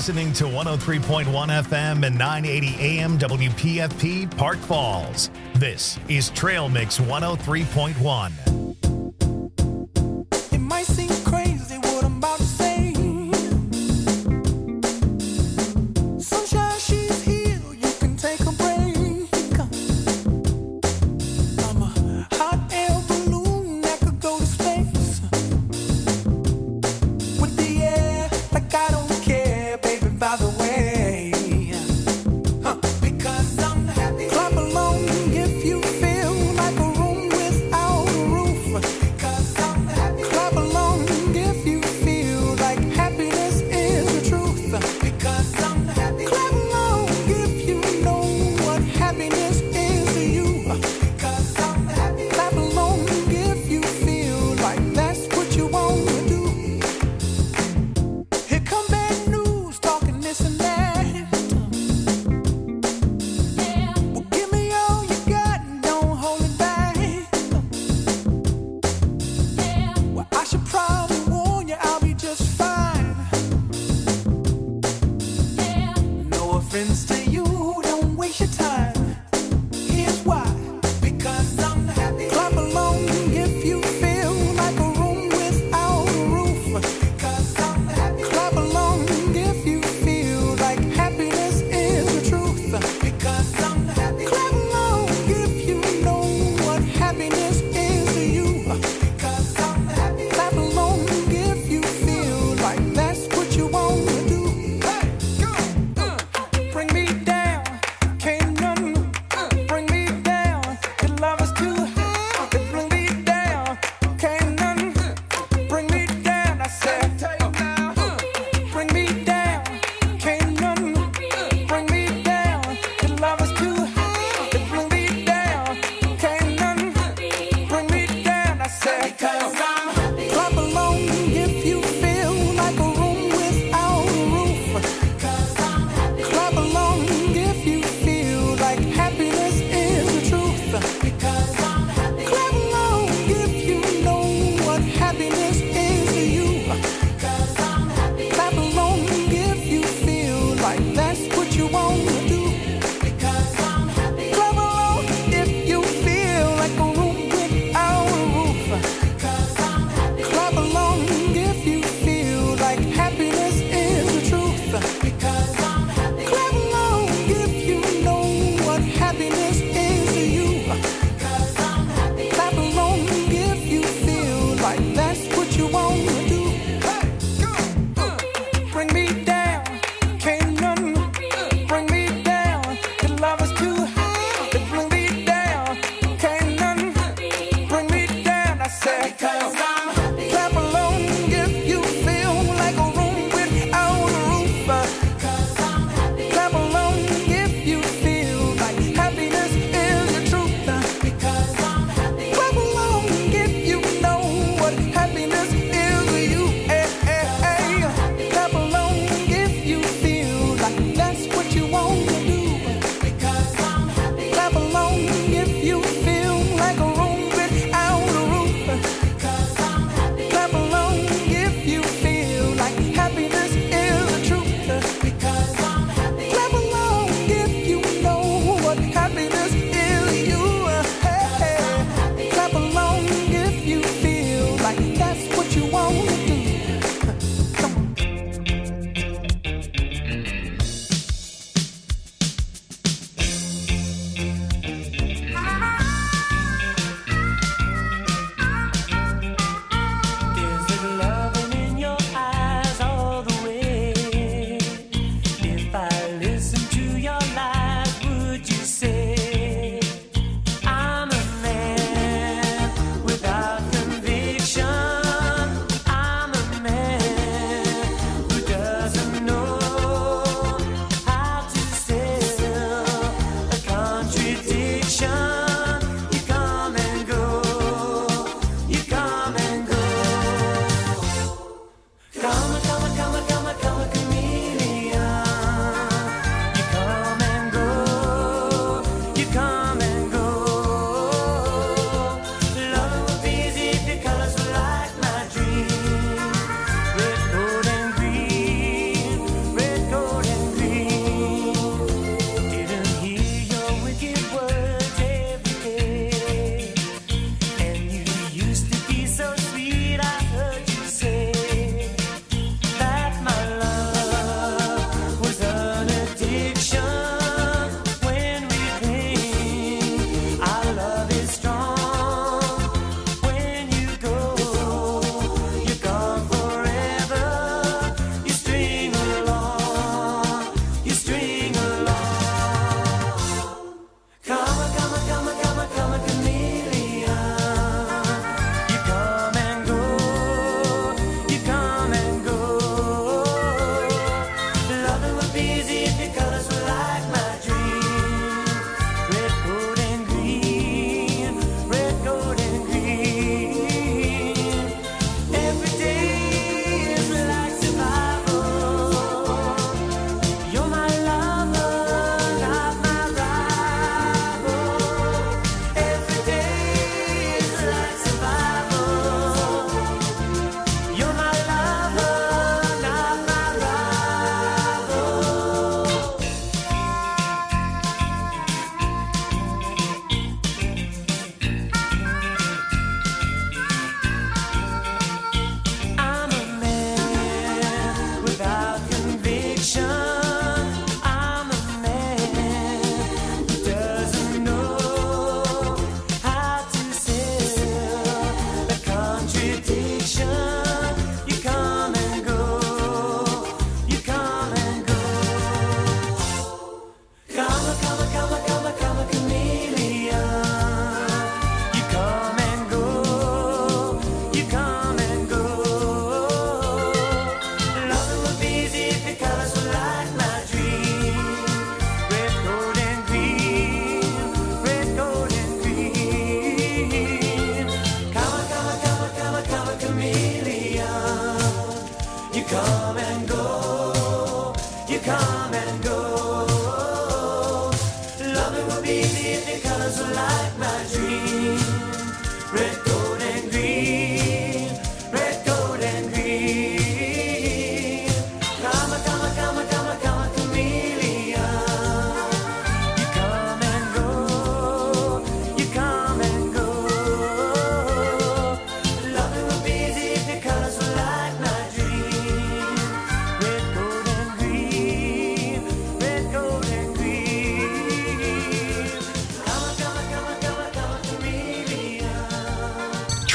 listening to 103.1 FM and 980 AM WPFP Park Falls. This is Trail Mix 103.1. It might seem crazy what I'm about to say. Sunshine, she's here, you can take a break. I'm a hot air balloon that could go to space. With the air, like I don't care, baby, by the way. Because I'm happy. Clap along if you feel like a room without a roof.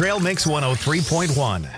Trail Mix 103.1.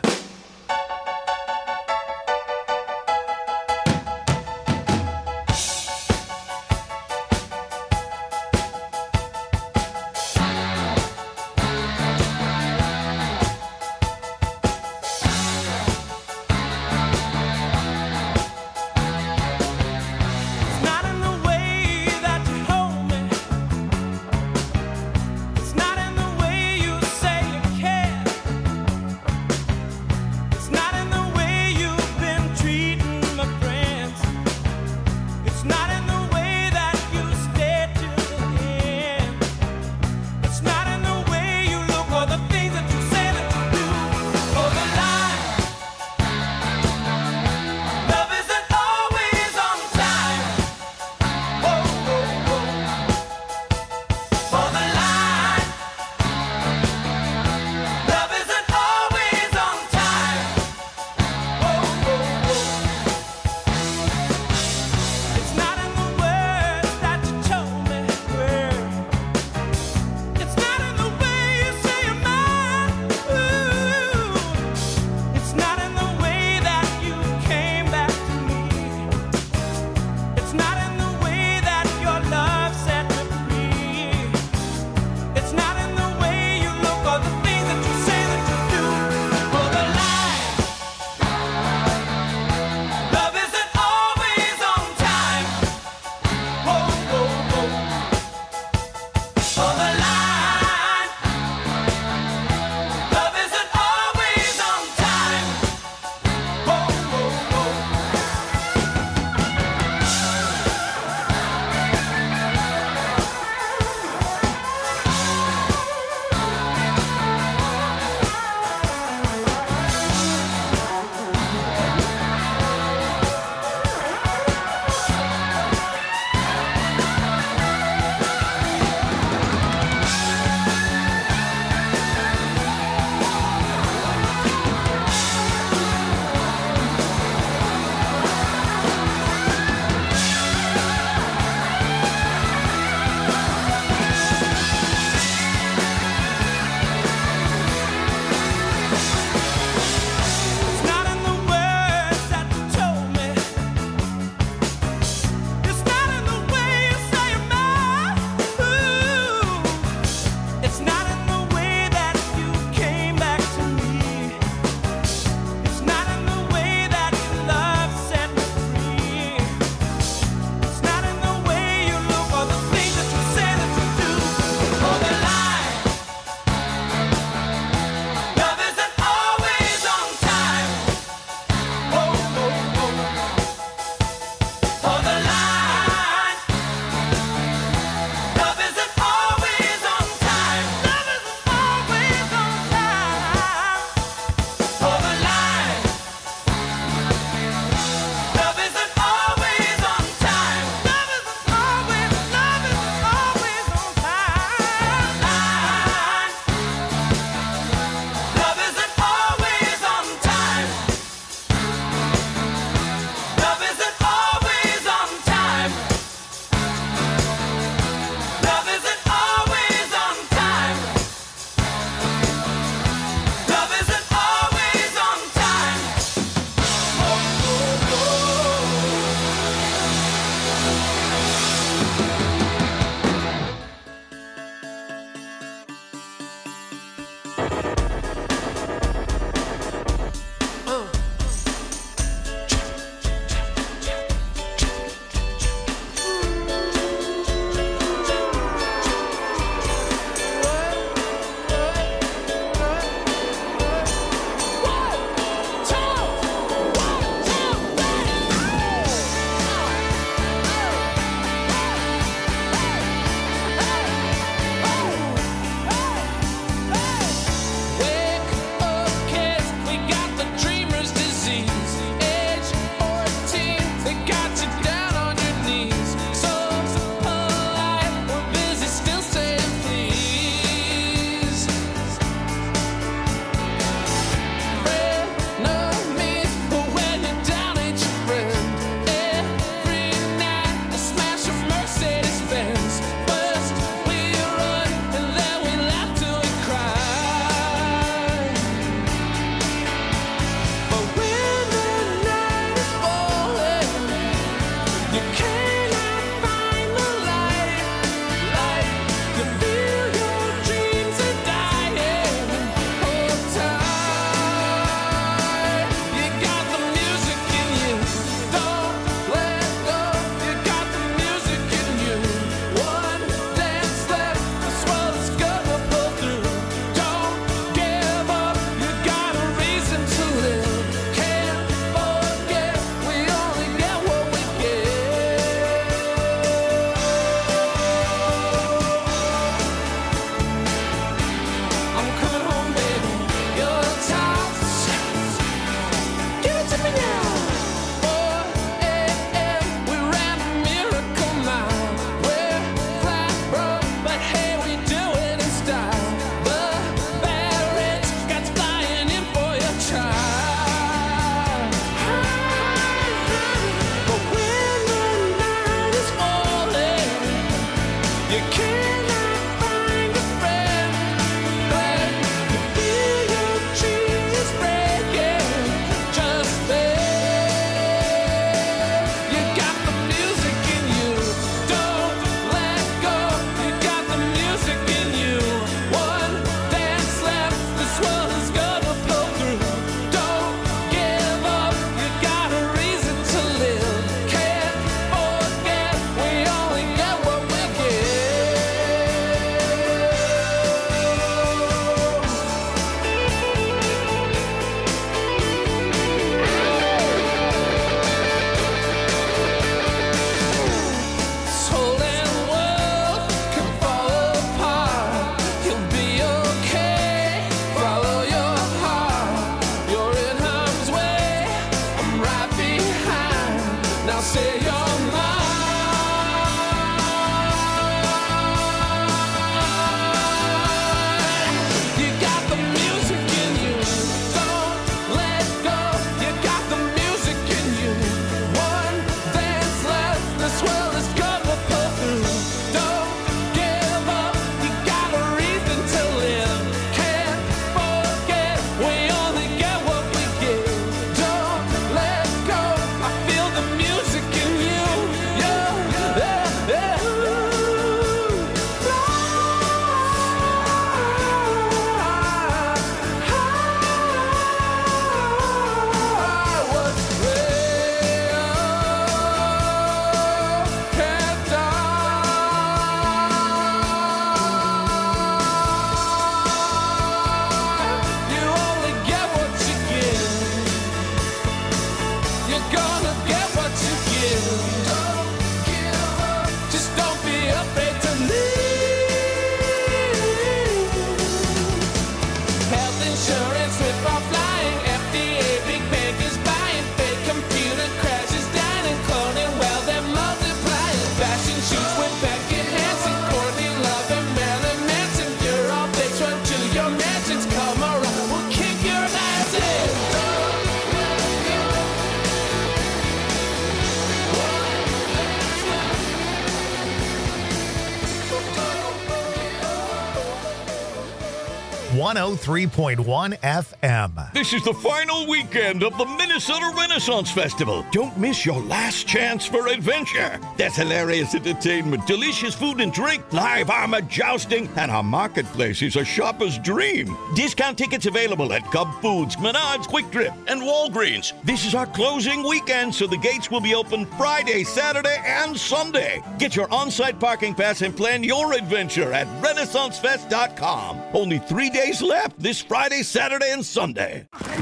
103.1 FM. This is the final weekend of the Minnesota Renaissance Festival. Don't miss your last chance for adventure. There's hilarious entertainment, delicious food and drink, live armor jousting, and our marketplace is a shopper's dream. Discount tickets available at Cub Foods, Menards, Quick Trip, and Walgreens. This is our closing weekend, so the gates will be open Friday, Saturday, and Sunday. Get your on-site parking pass and plan your adventure at RenaissanceFest.com. Only 3 days left this Friday, Saturday, and Sunday.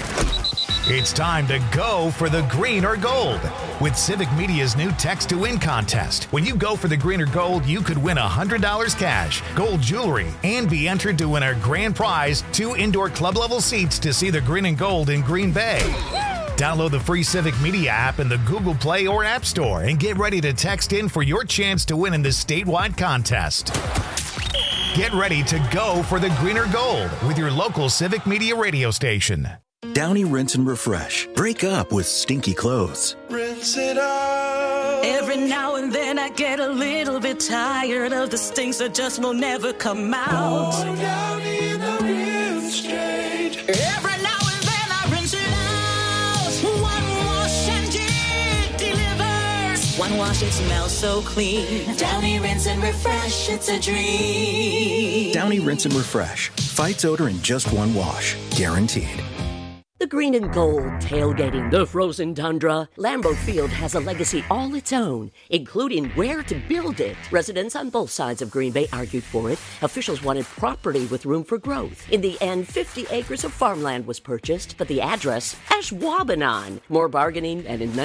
It's time to go for the green or gold with Civic Media's new Text to Win contest. When you go for the green or gold, you could win $100 cash, gold jewelry, and be entered to win our grand prize, 2 indoor club-level seats to see the green and gold in Green Bay. Download the free Civic Media app in the Google Play or App Store and get ready to text in for your chance to win in this statewide contest. Get ready to go for the green or gold with your local Civic Media radio station. Downy Rinse and Refresh. Break up with stinky clothes. Rinse it out. Every now and then I get a little bit tired of the stinks that just will never come out. Oh, Downy in the rinse change. Every now and then I rinse it out. One wash and it delivers. One wash, it smells so clean. Downy Rinse and Refresh, it's a dream. Downy Rinse and Refresh. Fights odor in just one wash. Guaranteed. The green and gold, tailgating the frozen tundra. Lambeau Field has a legacy all its own, including where to build it. Residents on both sides of Green Bay argued for it. Officials wanted property with room for growth. In the end, 50 acres of farmland was purchased, but the address, Ashwaubenon. More bargaining, and in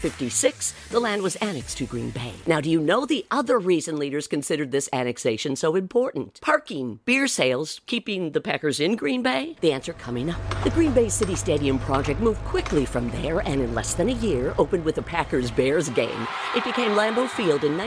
1956, the land was annexed to Green Bay. Now, do you know the other reason leaders considered this annexation so important? Parking, beer sales, keeping the Packers in Green Bay? The answer coming up. The Green Bay City Stadium project moved quickly from there and in less than a year opened with a Packers-Bears game. It became Lambeau Field in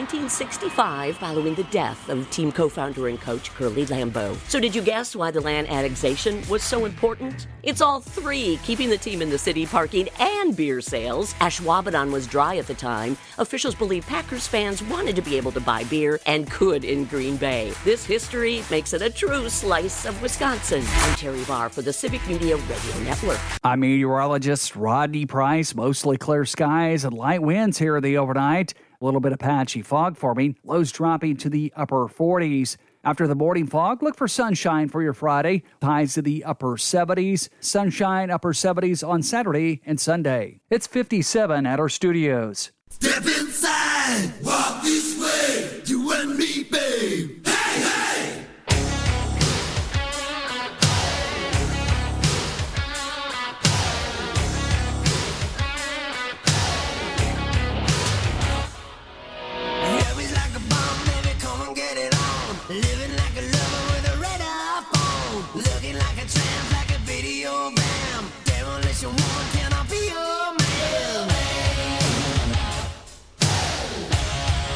1965 following the death of team co-founder and coach Curly Lambeau. So did you guess why the land annexation was so important? It's all three, keeping the team in the city, parking, and beer sales. Ashwaubenon was dry at the time. Officials believe Packers fans wanted to be able to buy beer and could in Green Bay. This history makes it a true slice of Wisconsin. I'm Terry Barr for the Civic Media Radio Network. I'm meteorologist Rodney Price. Mostly clear skies and light winds here in the overnight. A little bit of patchy fog forming. Lows dropping to the upper 40s. After the morning fog, look for sunshine for your Friday. Highs to the upper 70s. Sunshine, upper 70s on Saturday and Sunday. It's 57 at our studios. Step inside, walk this way, you and me, babe. Hey, hey! Heavy's like a bomb, baby, come and get it on. Living like a lover with a red iPhone. Looking like a tramp, like a video bam. Demolition woman, can I be your man?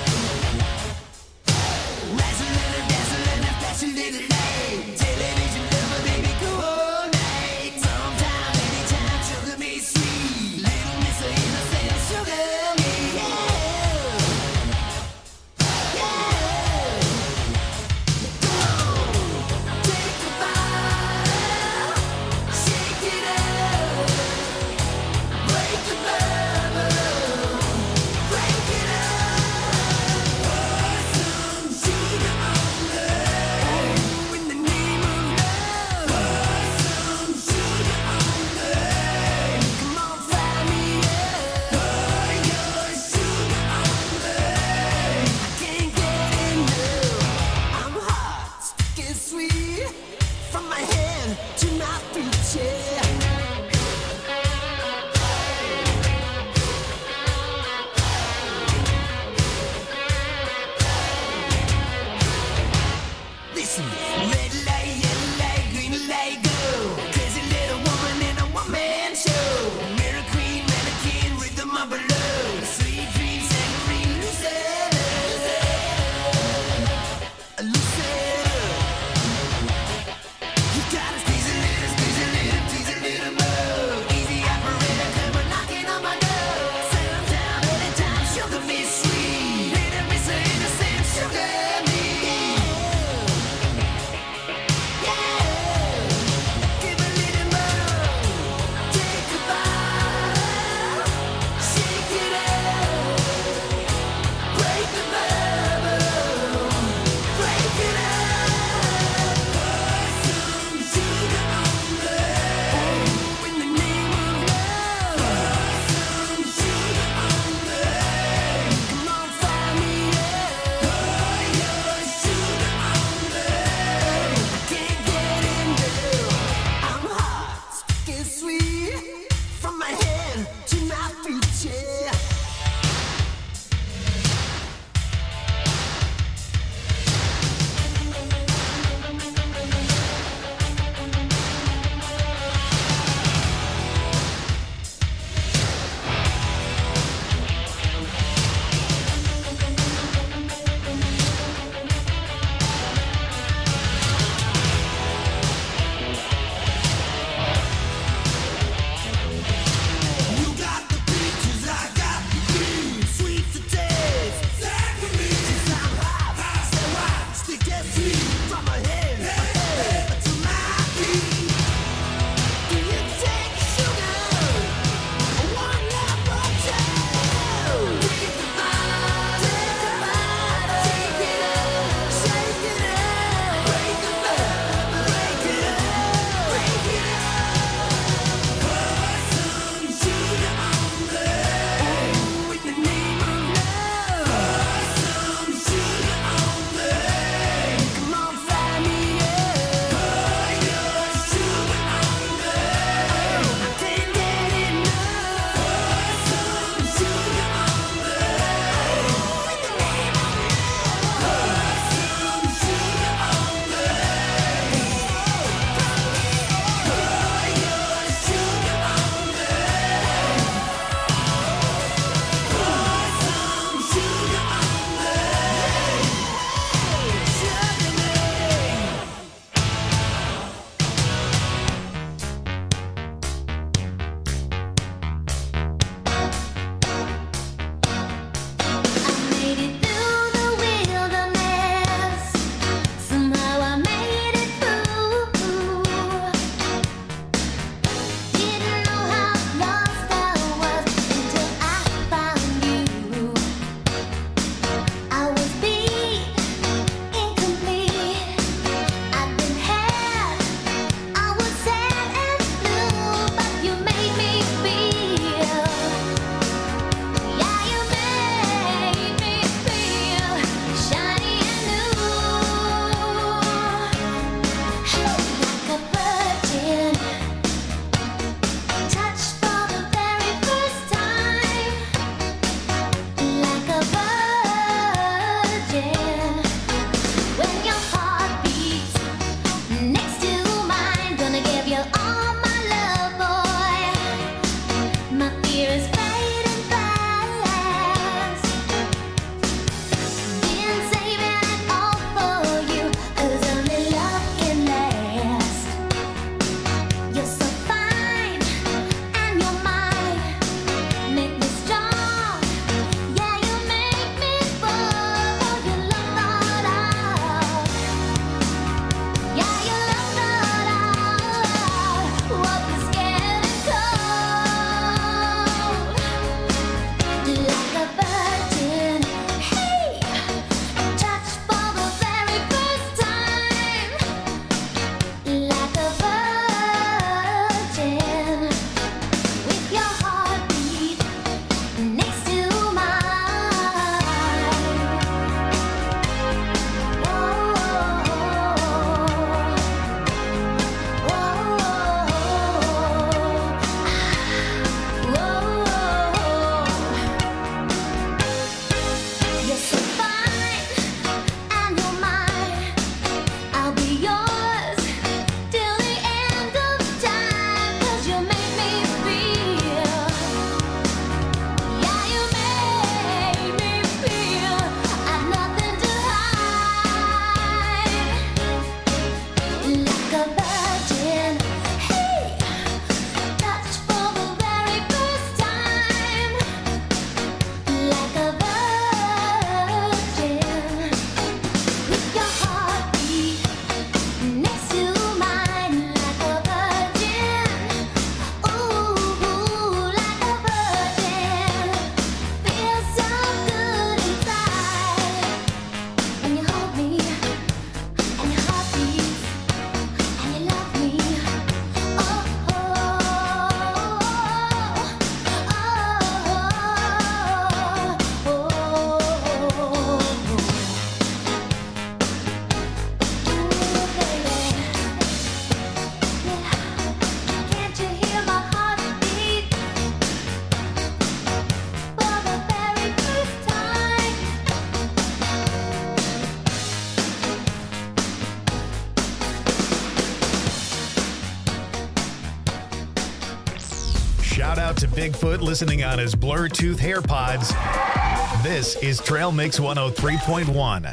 Shout out to Bigfoot listening on his Bluetooth AirPods. This is Trail Mix 103.1.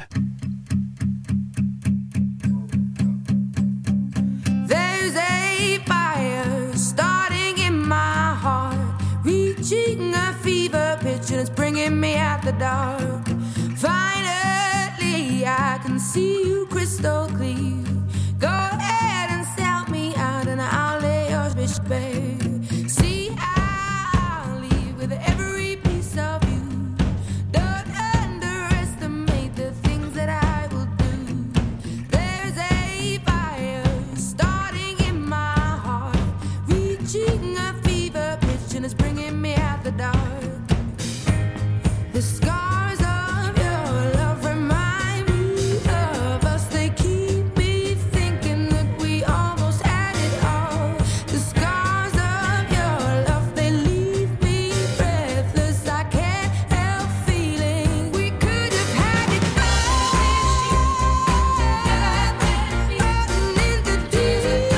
There's a fire starting in my heart, reaching a fever pitch and it's bringing me out the dark. Finally, I can see you crystal clear. Go ahead and sell me out and I'll lay yours bitch bare. See, I'll leave with every piece of you. Don't underestimate the things that I will do. There's a fire starting in my heart, reaching a fever pitch and it's bringing me out the dark. The scars of your love remind me of us. They keep me thinking that we almost had it all. The scars of your love, they leave me breathless. I can't help feeling we could have had it all. Rolling in the deep.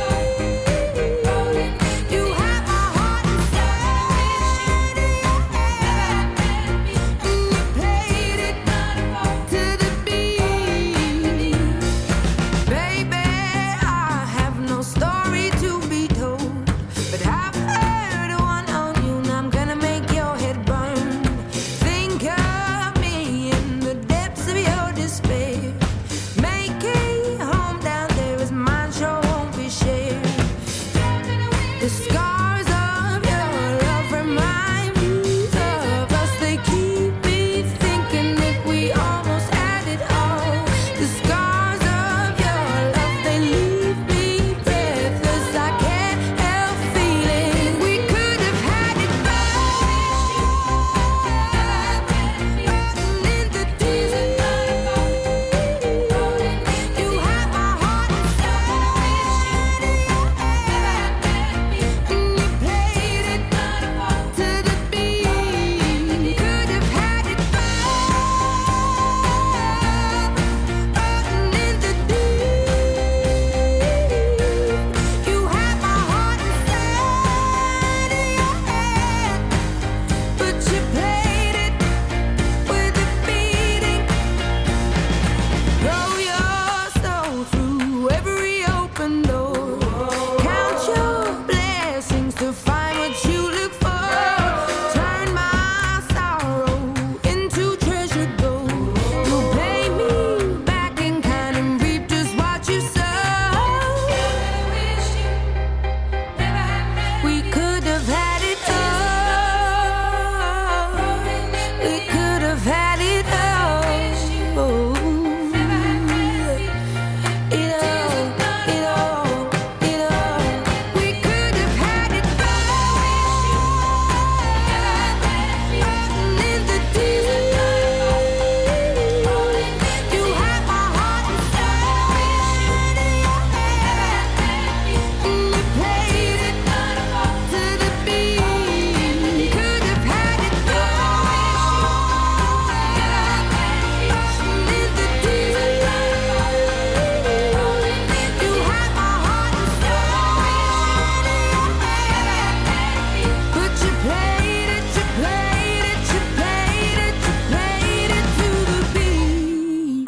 You have my heart inside. And you played it to the beat. Baby, I have no story to be told, but I've heard one on you and I'm gonna make your head burn. Think of me in the depths of your despair. Make a home down there as mine sure won't be shared. The scars of your love remind me of us. They keep me thinking that we almost had it all. The scars of your love, they leave me breathless. I can't help feeling we could have had it all. Rolling in the deep. You have my heart inside. And you played it to the beat. Could have had it all. Rolling in the deep. You have my heart inside of your head, but you played it with a beating. Roll your soul through every open door. Count your blessings to find what you look for. Turn my sorrow into treasure gold. You'll pay me back in kind and reap just what you sow. We could have had it all. We could have had it all. It all. We could have had it all. Rolling in the deep. You have my heart inside of your head, and you played it to the beat. Could have had it all. Rolling in the deep. You have my heart inside of your head, but you played it to the beat.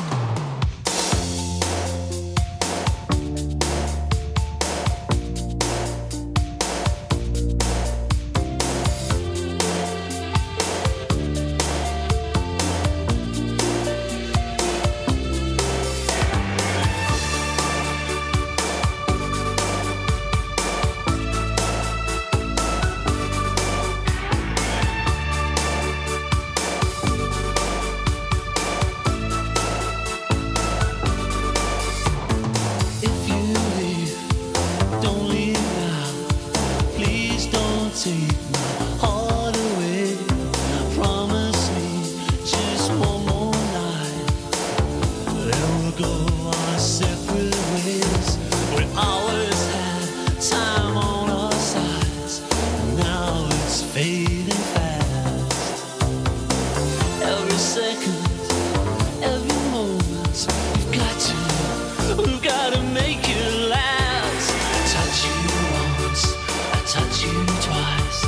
If you leave, don't leave now. Please don't take my heart away. Promise me just one more night. Then we'll go our separate ways. We always had time on our sides, and now it's fading fast. Every second, every moment, we've got to make it last. I touch you once, I touch you twice.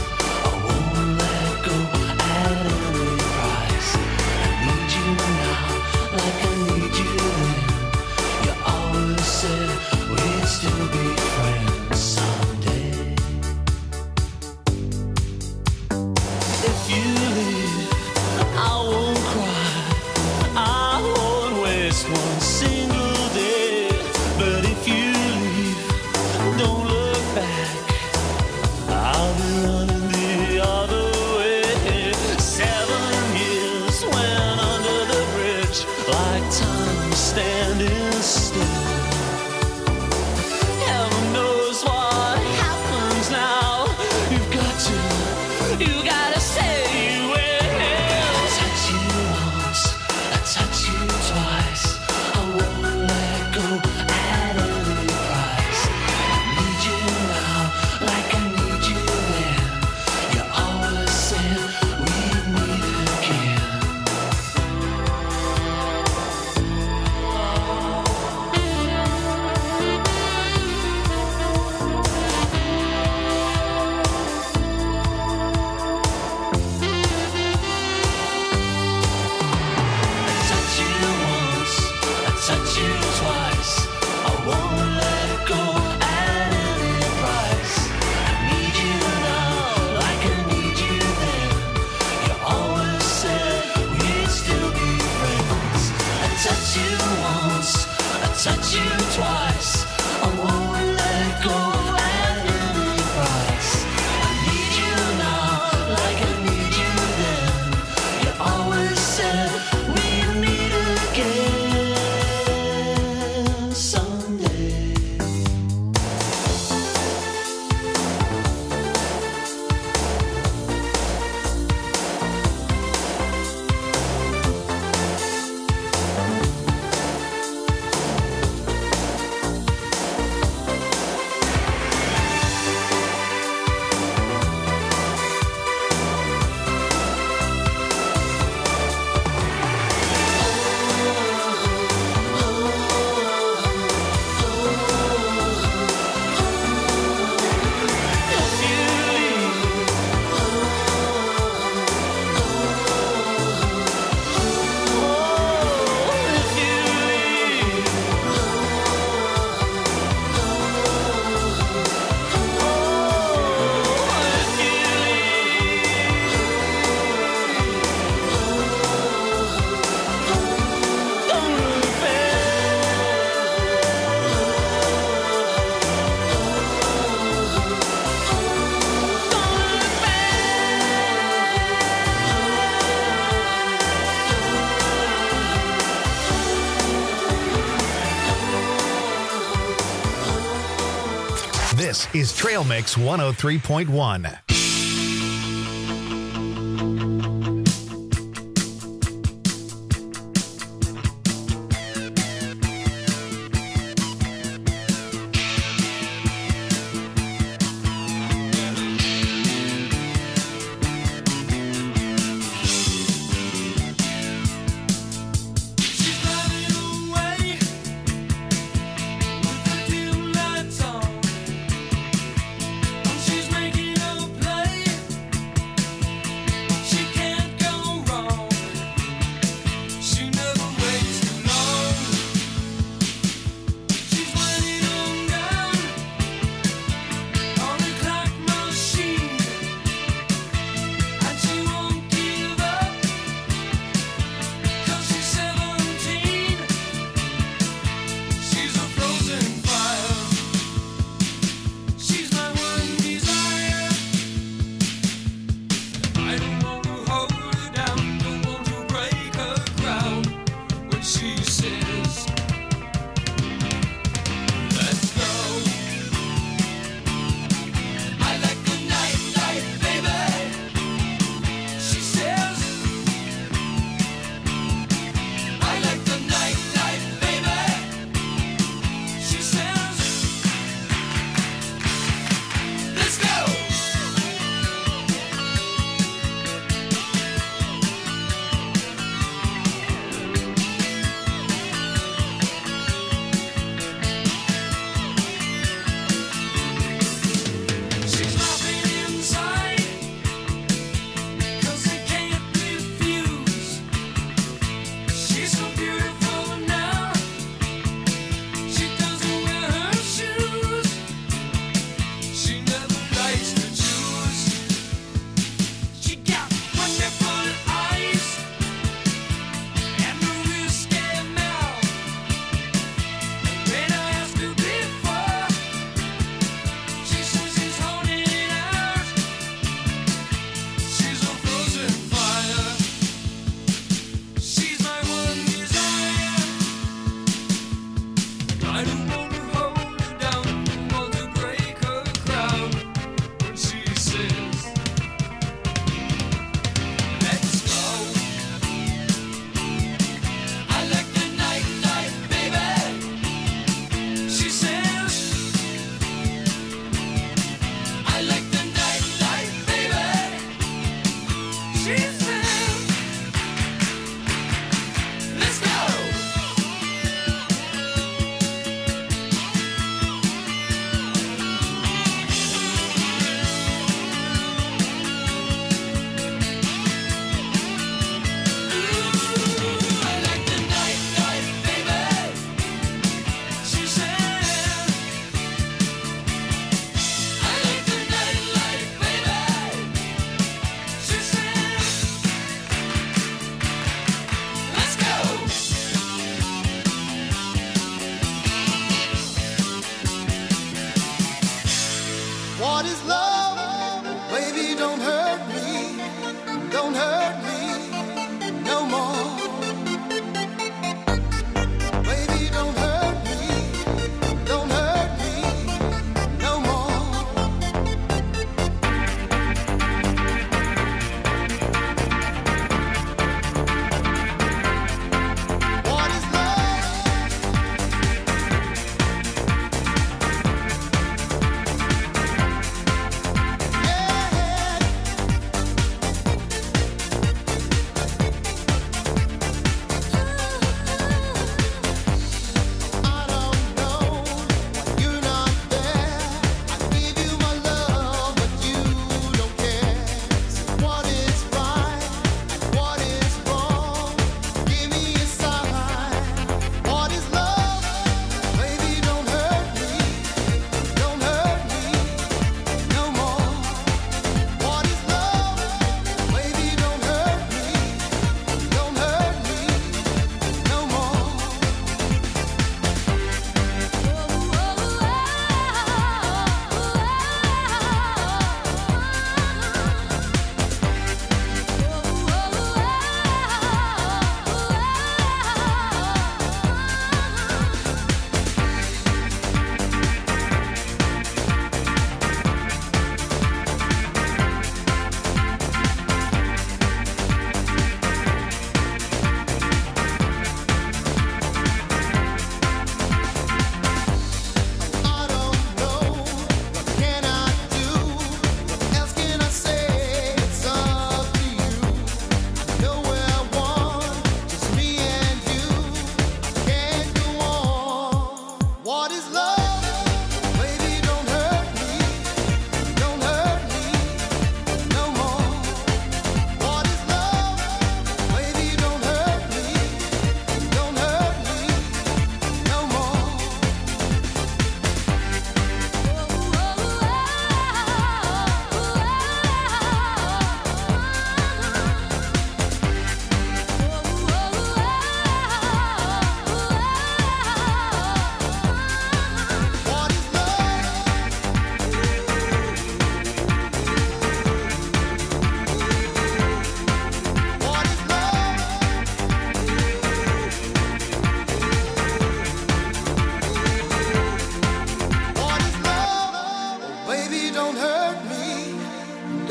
This is Trail Mix 103.1. She's driving away with the dim lights on. She's making a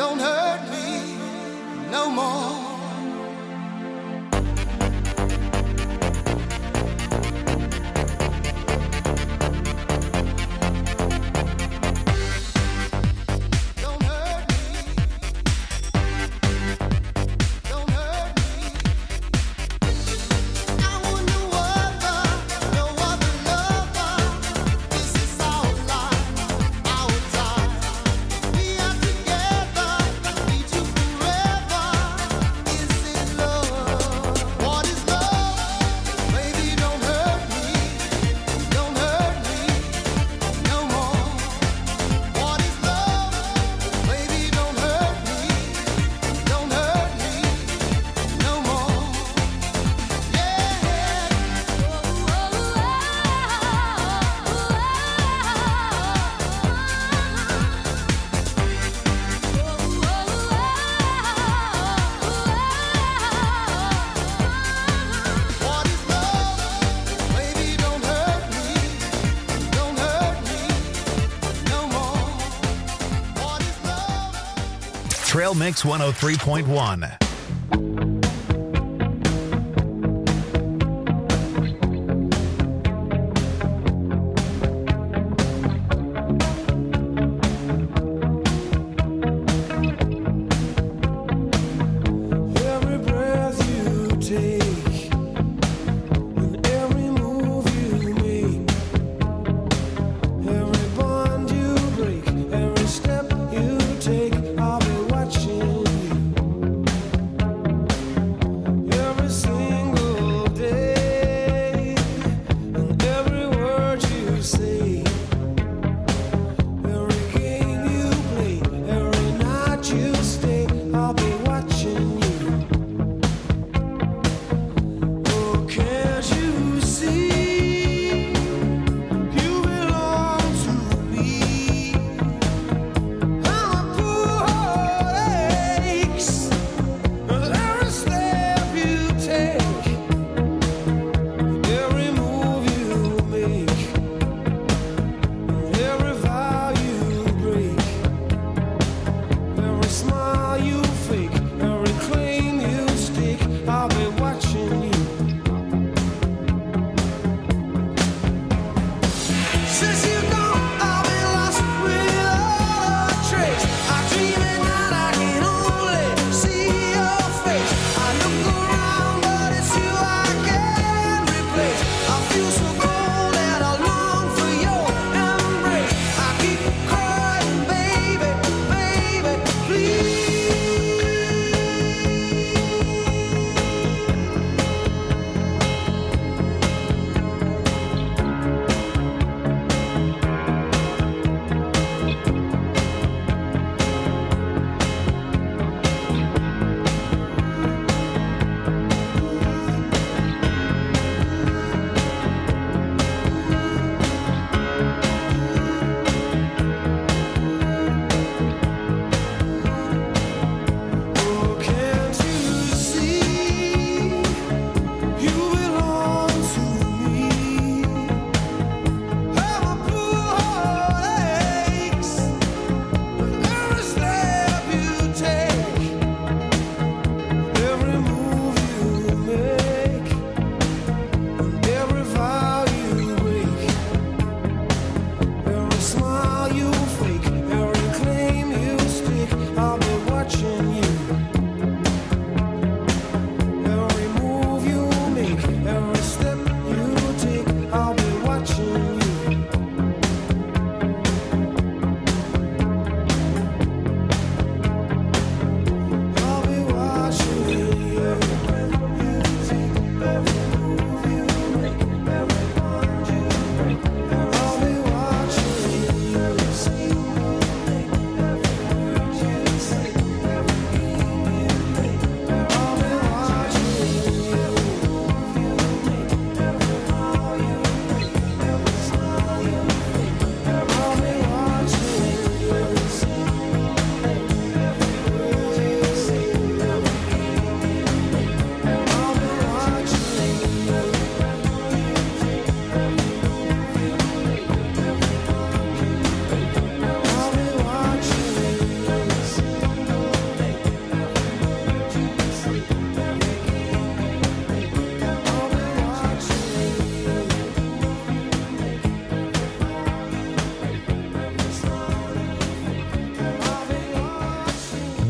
don't hurt me no more. Trail Mix 103.1. Every breath you take and every move you make, every bond you break, every step you take, I'll be watching you.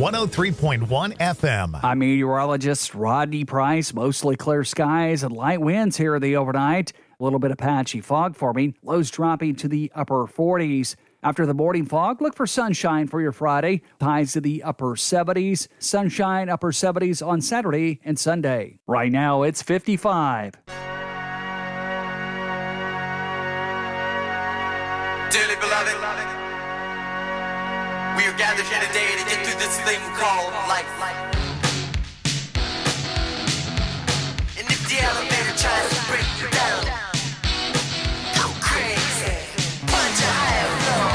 103.1 FM. I'm meteorologist Rodney Price. Mostly clear skies and light winds here the overnight. A little bit of patchy fog forming. Lows dropping to the upper 40s. After the morning fog, look for sunshine for your Friday. Highs to the upper 70s. Sunshine, upper 70s on Saturday and Sunday. Right now, it's 55. Dearly beloved, we are gathered here today to get through this thing called life. And if the elevator tries to break you down, go crazy, punch a higher floor.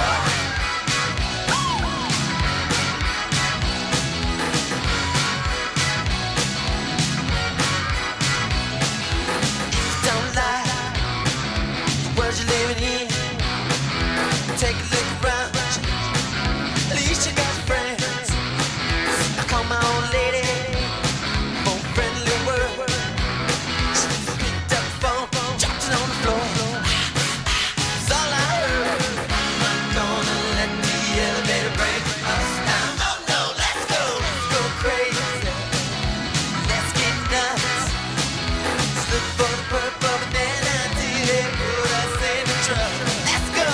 If you don't like the world you're living in, take a look around. At least you got friends. I call my old lady for a friendly word. She picked up the phone, dropped it on the floor. It's all I heard. I'm not gonna let the elevator break us down. Oh no, let's go crazy. Let's get nuts. Let's look for the purple banana until they put us in the trouble. Let's go.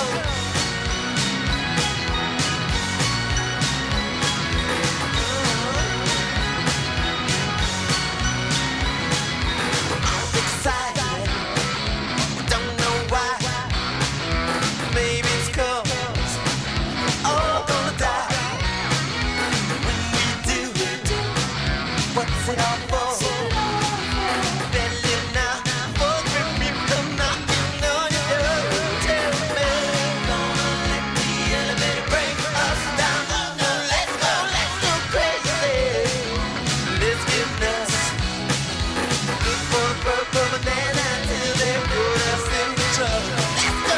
Excited, don't know why. Maybe it's 'cause all gonna die. When we do, what's it all for? Better live now, before the grim people come knocking on your door. Tell me, gonna let the elevator break us down. Oh no, let's go crazy. Let's get nuts. Look for the purple banana till they put us in the trouble. Let's go.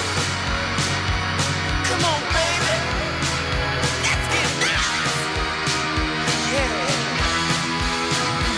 Come on, baby. Let's get nuts. Yeah.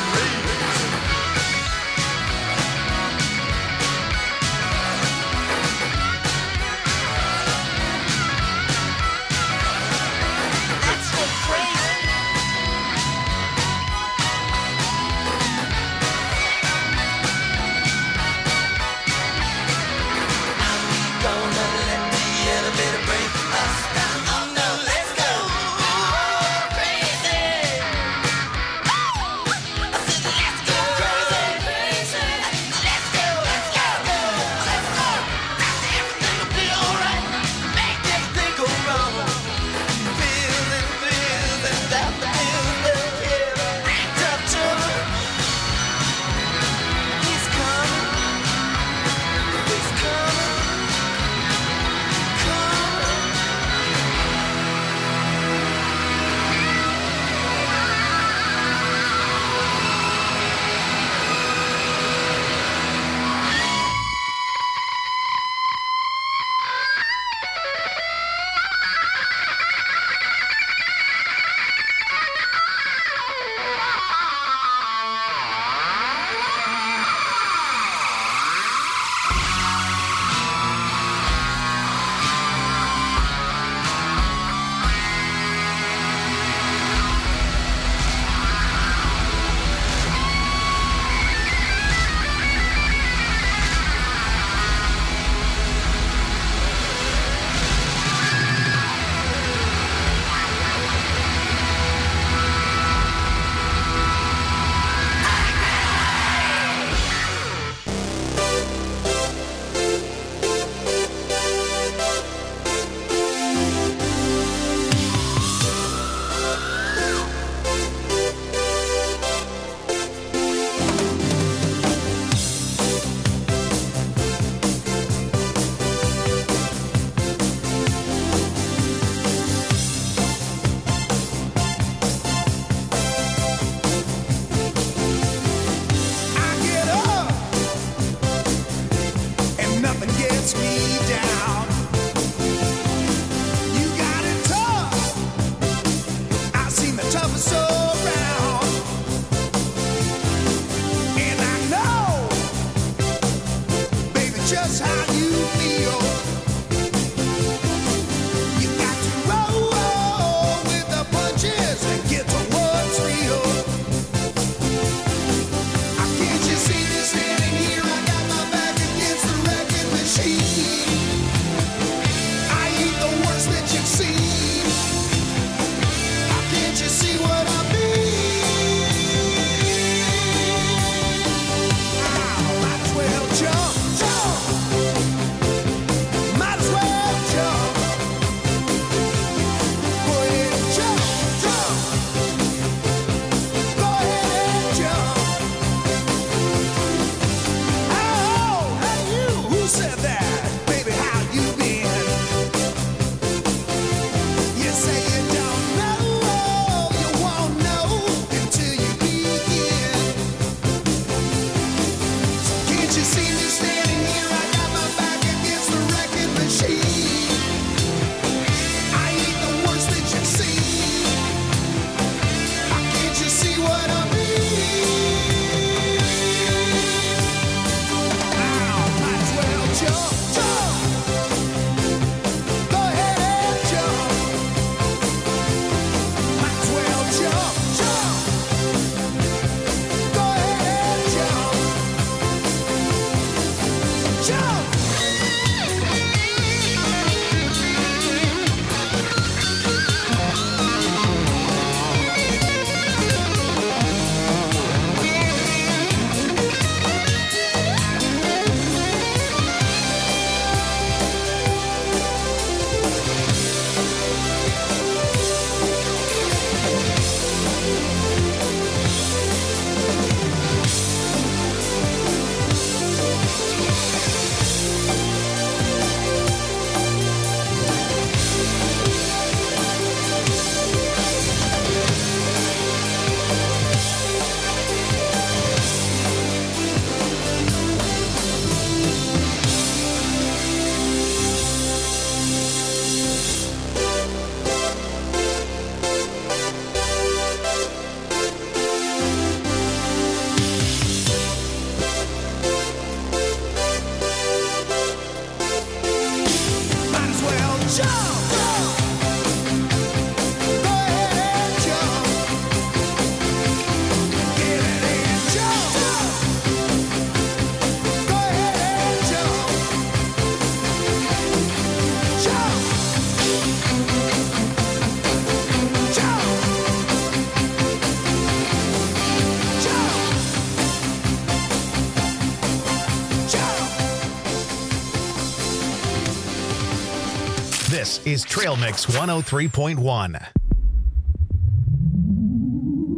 This is Trail Mix 103.1.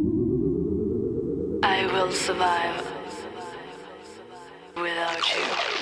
I will survive without you.